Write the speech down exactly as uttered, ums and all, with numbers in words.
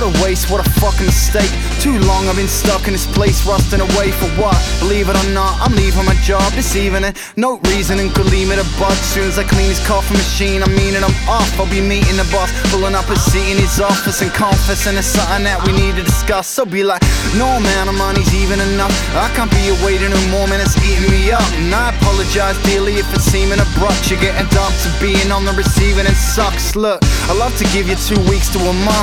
a waste, what a fucking mistake. Too long I've been stuck in this place, rusting away for what? Believe it or not, I'm leaving my job this evening. No reasoning could leave me the bud. Soon as I clean his coffee machine, I mean it, I'm off. I'll be meeting the boss, pulling up a seat in his office and confessing it's something that we need to discuss. So be like, no amount of money's even enough. I can't be awaiting no more, man, it's eating me up. And I apologize dearly if it's seeming abrupt. You're getting dumped and being on the receiving end sucks. Look, I love to give you two weeks to a month,